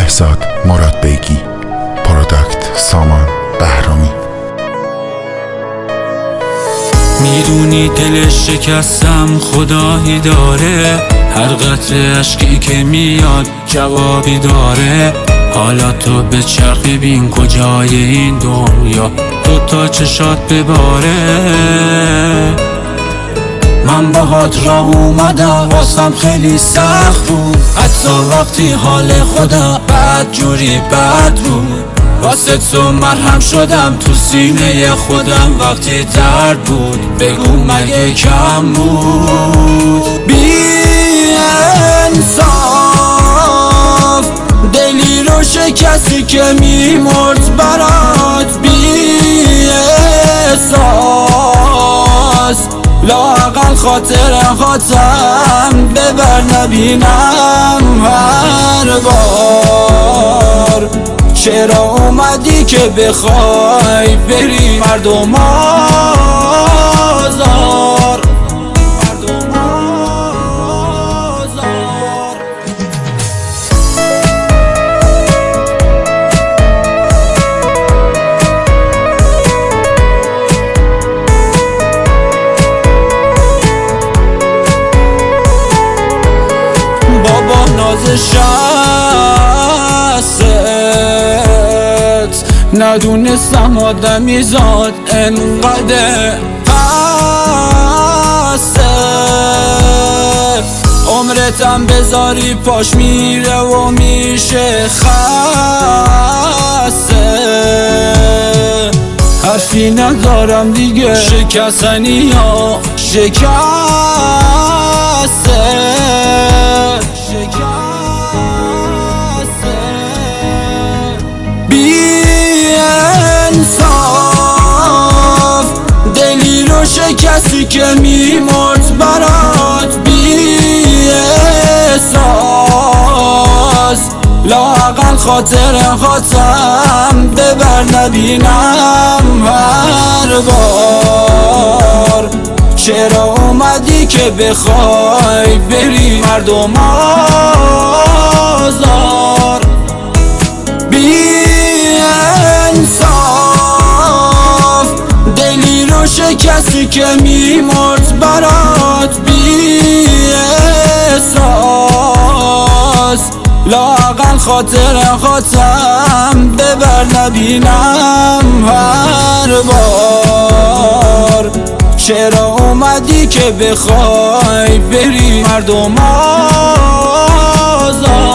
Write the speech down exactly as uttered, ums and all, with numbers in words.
بهزاد مراد بیگی، پروداکت سامان بهرامی. میدونی دلش شکستم خدایی داره، هر قطره اشکی که میاد جوابی داره. حالا تو به چرخی بین کجای این دنیا تو تا چشات بباره. من باهات راه اومدم واسم خیلی سخت بود، حتی وقتی حال خودم بد جوری بد بود. واسه تو مرهم شدم تو سینه خودم وقتی درد بود. بگو مگه کم بود؟ بی انصاف دلی رو شکستی که میمرد برات. بی احساس لااقل خاطر خاطرم ببر نبینم هر بار. چرا اومدی که بخوای بری مردم آزار، مردم آزار. بابا نازش ندونستم آدمی زاد انقدر پسه. عمرتم بذاری پاش میره و میشه خسته. حرفی ندارم دیگه، شکستنی یا شکسته. کسی که میمرد برات. بی احساس لااقل خاطر خاطرم ببر نبینم هر بار. چرا اومدی که بخوای بری مردم آزار. بی انصاف دلی رو شکستی که میمرد برات. بی احساس لااقل خاطر خاطرم ببر نبینم هر بار. چرا اومدی که بخوای بری مردم آزار.